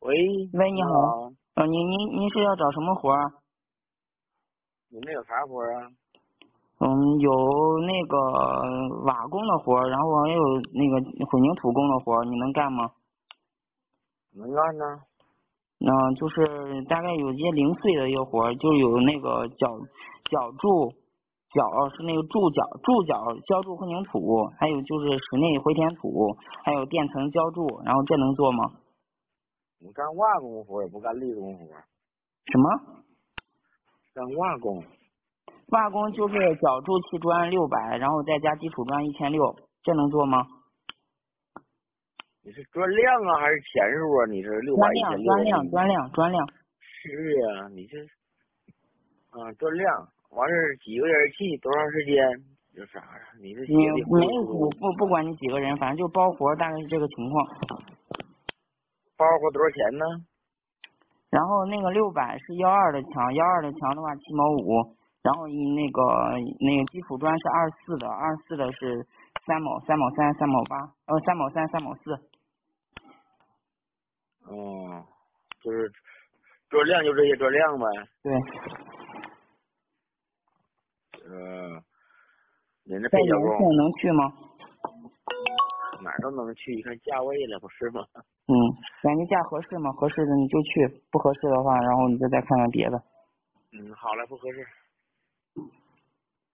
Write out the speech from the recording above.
喂， 喂，你好。您是要找什么活儿？ 你们有啥活啊？ 有那个瓦工的活儿，然后还有那个混凝土工的活儿，你能干吗？ 能干呢。 就是大概有一些零碎的一个活儿，就有那个脚柱是那个柱脚浇筑混凝土，还有就是室内回填土，还有垫层浇筑，然后这能做吗？ 你干瓦工活也不干力工活。 什么？ 干瓦工。 瓦工就是脚筑砌砖600，然后再加基础砖1600，这能做吗？ 你是专量啊还是钱数啊？你是600、1600？ 专量。 是啊，你这专量，完事几个人砌多长时间？这啥呀？你这写的不管你几个人，反正就包活，大概是这个情况。 包活多少钱呢？ 然后那个600是12的墙，12的墙的话7毛5，然后那个基础砖是24的，24的是3毛3毛3 3毛8，3毛3 3毛4。 就是专量就这些专量呗。 对。 您这配角工能去吗？ 哪儿都能去，一看价位了，不是吗？ 感觉价合适吗？合适的你就去，不合适的话，然后你就再看看别的。 好了，不合适。